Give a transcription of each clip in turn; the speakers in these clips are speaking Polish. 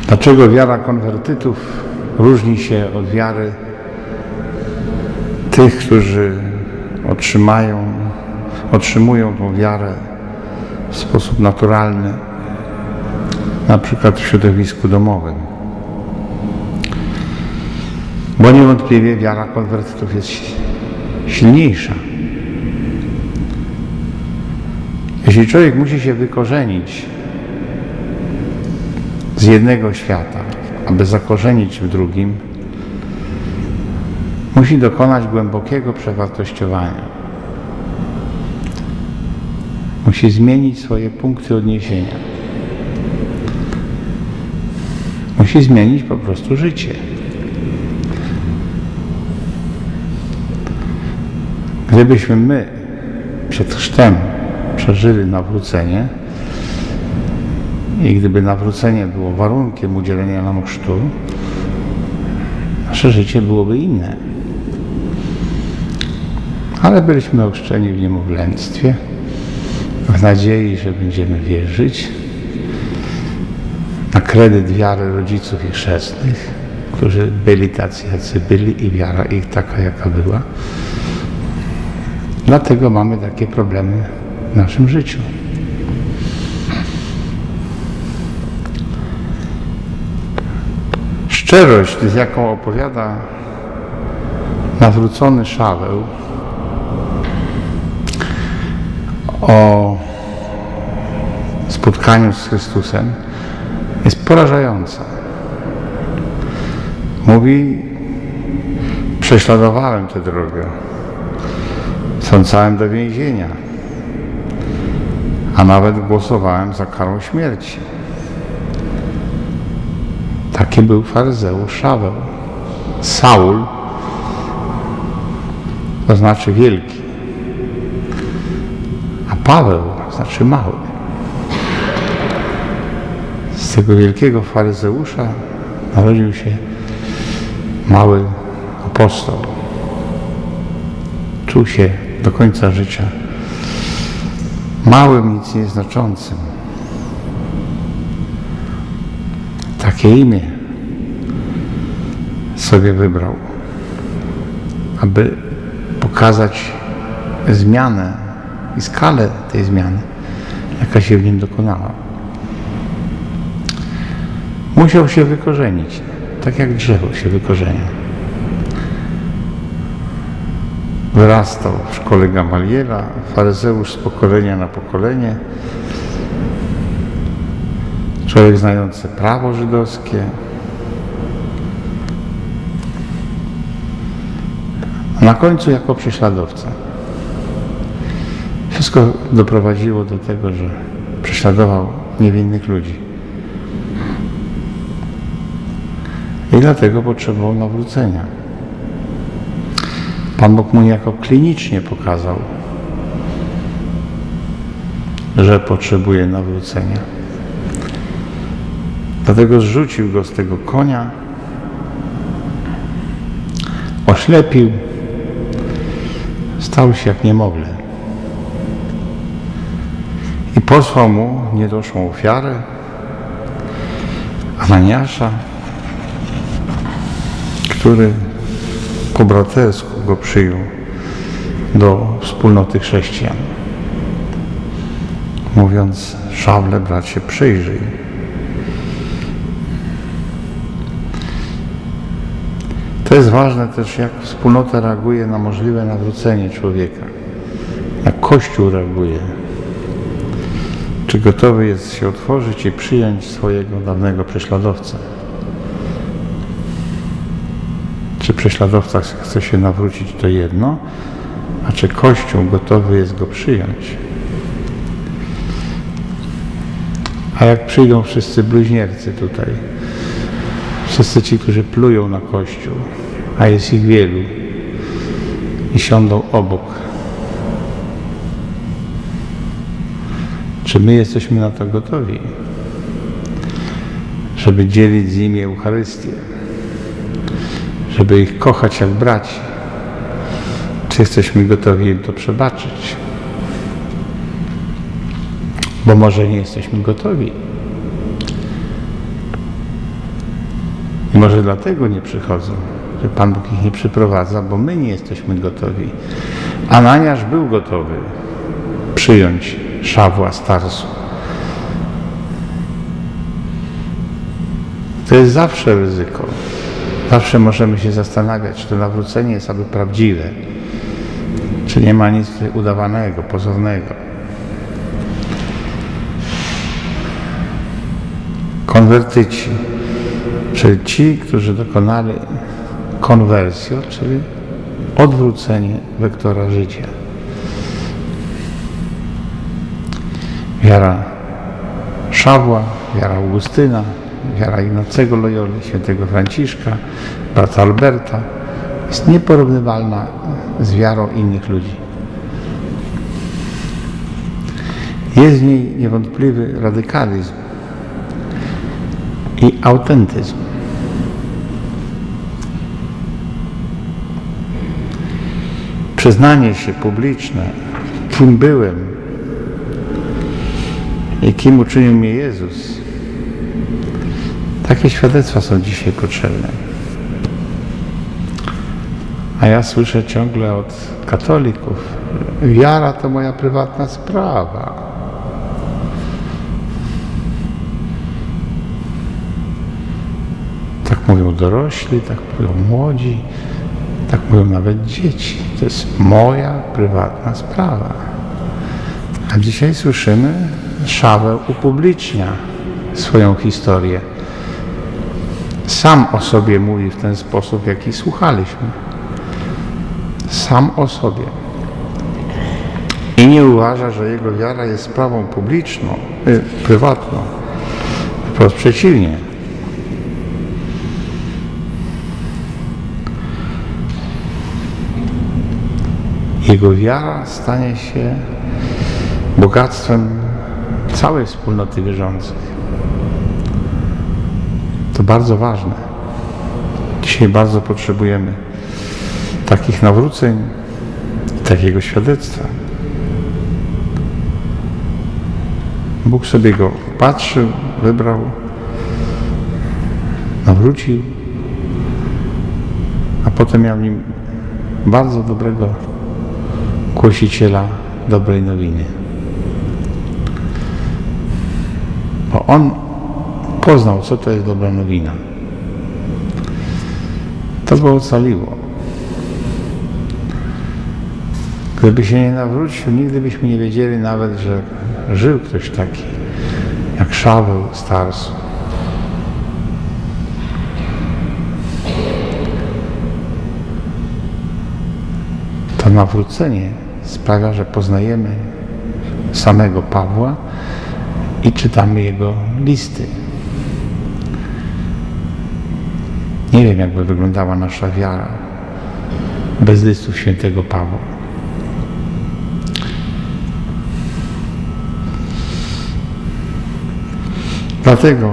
Dlaczego wiara konwertytów różni się od wiary tych, którzy otrzymują tą wiarę w sposób naturalny, na przykład w środowisku domowym? Bo niewątpliwie wiara konwertytów jest silniejsza. Jeśli człowiek musi się wykorzenić z jednego świata, aby zakorzenić w drugim, musi dokonać głębokiego przewartościowania. Musi zmienić swoje punkty odniesienia. Musi zmienić po prostu życie. Gdybyśmy my przed chrztem przeżyli nawrócenie i gdyby nawrócenie było warunkiem udzielenia nam chrztu, nasze życie byłoby inne. Ale byliśmy ochrzczeni w niemowlęctwie, w nadziei, że będziemy wierzyć, na kredyt wiary rodziców i chrzestnych, którzy byli tacy, jacy byli i wiara ich taka, jaka była. Dlatego mamy takie problemy w naszym życiu. Szczerość, z jaką opowiada nawrócony Szaweł o spotkaniu z Chrystusem, jest porażająca. Mówi: prześladowałem tę drogę, sądzałem do więzienia, a nawet głosowałem za karą śmierci. Taki był faryzeusz Szaweł. Saul to znaczy wielki, a Paweł znaczy mały. Z tego wielkiego faryzeusza narodził się mały apostoł. Czuł się do końca życia małym, nic nieznaczącym. Takie imię sobie wybrał, aby pokazać zmianę i skalę tej zmiany, jaka się w nim dokonała. Musiał się wykorzenić, tak jak drzewo się wykorzenia. Wyrastał w szkole Gamaliela, faryzeusz z pokolenia na pokolenie, człowiek znający prawo żydowskie, a na końcu jako prześladowca. Wszystko doprowadziło do tego, że prześladował niewinnych ludzi. I dlatego potrzebował nawrócenia. Pan Bóg mu niejako klinicznie pokazał, że potrzebuje nawrócenia. Dlatego zrzucił go z tego konia, oślepił, stał się jak niemowlę i posłał mu niedoszłą ofiarę, Ananiasza, który po bratersku go przyjął do wspólnoty chrześcijan, mówiąc: Szawle, bracie, przyjrzyj. To jest ważne też, jak wspólnota reaguje na możliwe nawrócenie człowieka, jak Kościół reaguje. Czy gotowy jest się otworzyć i przyjąć swojego dawnego prześladowcę? Czy prześladowca chce się nawrócić, to jedno, a czy Kościół gotowy jest go przyjąć? A jak przyjdą wszyscy bluźniercy tutaj, wszyscy ci, którzy plują na Kościół, a jest ich wielu, i siądą obok, czy my jesteśmy na to gotowi, żeby dzielić z nimi Eucharystię, żeby ich kochać jak braci? Czy jesteśmy gotowi im to przebaczyć? Bo może nie jesteśmy gotowi. może dlatego nie przychodzą, że Pan Bóg ich nie przyprowadza, bo my nie jesteśmy gotowi. Ananiasz był gotowy przyjąć Szawła z Tarsu. To jest zawsze ryzyko. Zawsze możemy się zastanawiać, czy to nawrócenie jest aby prawdziwe, czy nie ma nic udawanego, pozornego. Konwertyci, czyli ci, którzy dokonali konwersji, czyli odwrócenie wektora życia. Wiara Szawła, wiara Augustyna, wiara Ignacego Loyoli, świętego Franciszka, brata Alberta jest nieporównywalna z wiarą innych ludzi. Jest w niej niewątpliwy radykalizm i autentyzm. Przyznanie się publiczne, kim byłem i kim uczynił mnie Jezus. Takie świadectwa są dzisiaj potrzebne. A ja słyszę ciągle od katolików, wiara to moja prywatna sprawa. Tak mówią dorośli, tak mówią młodzi, tak mówią nawet dzieci. To jest moja prywatna sprawa. A dzisiaj słyszymy, Szaweł upublicznia swoją historię. Sam o sobie mówi w ten sposób, w jaki słuchaliśmy. Sam o sobie. I nie uważa, że jego wiara jest sprawą publiczną, prywatną. Wprost przeciwnie. Jego wiara stanie się bogactwem całej wspólnoty wierzących. To bardzo ważne. Dzisiaj bardzo potrzebujemy takich nawróceń, takiego świadectwa. Bóg sobie go patrzył, wybrał, nawrócił, a potem miał w nim bardzo dobrego głosiciela dobrej nowiny. Bo on poznał, co to jest dobra nowina. To go ocaliło. Gdyby się nie nawrócił, nigdy byśmy nie wiedzieli nawet, że żył ktoś taki, jak Szaweł z Tarsu. To nawrócenie sprawia, że poznajemy samego Pawła i czytamy jego listy. Nie wiem, jakby wyglądała nasza wiara bez listów świętego Pawła. Dlatego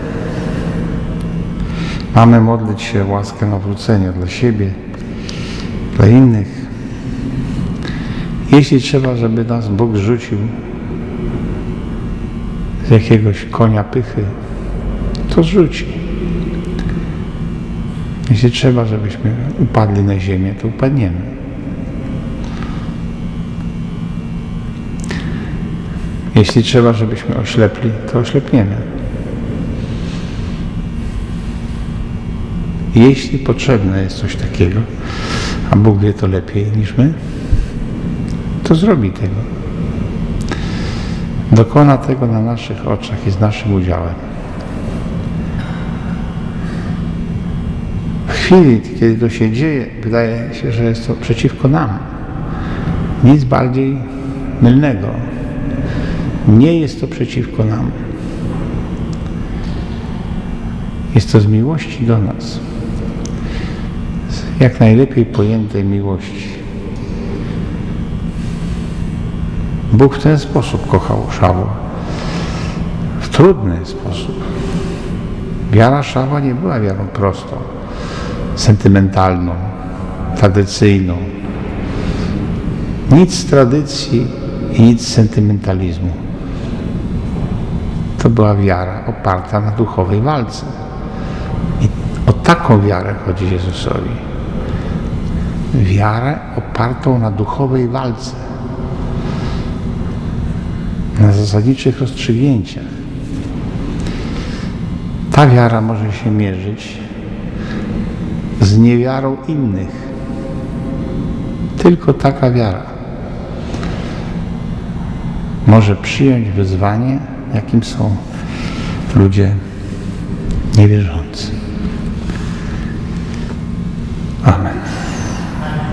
mamy modlić się o łaskę nawrócenia dla siebie, dla innych. Jeśli trzeba, żeby nas Bóg zrzucił z jakiegoś konia pychy, to zrzuci. Jeśli trzeba, żebyśmy upadli na ziemię, to upadniemy. Jeśli trzeba, żebyśmy oślepli, to oślepniemy. Jeśli potrzebne jest coś takiego, a Bóg wie to lepiej niż my, to zrobi tego. Dokona tego na naszych oczach i z naszym udziałem. W chwili, kiedy to się dzieje, wydaje się, że jest to przeciwko nam. Nic bardziej mylnego. Nie jest to przeciwko nam. Jest to z miłości do nas. Z jak najlepiej pojętej miłości. Bóg w ten sposób kochał Szawła. W trudny sposób. Wiara Szawła nie była wiarą prostą, sentymentalną, tradycyjną. Nic z tradycji i nic z sentymentalizmu. To była wiara oparta na duchowej walce. I O taką wiarę chodzi Jezusowi. Wiarę opartą na duchowej walce, na zasadniczych rozstrzygnięciach. Ta wiara może się mierzyć z niewiarą innych. Tylko taka wiara może przyjąć wyzwanie, jakim są ludzie niewierzący.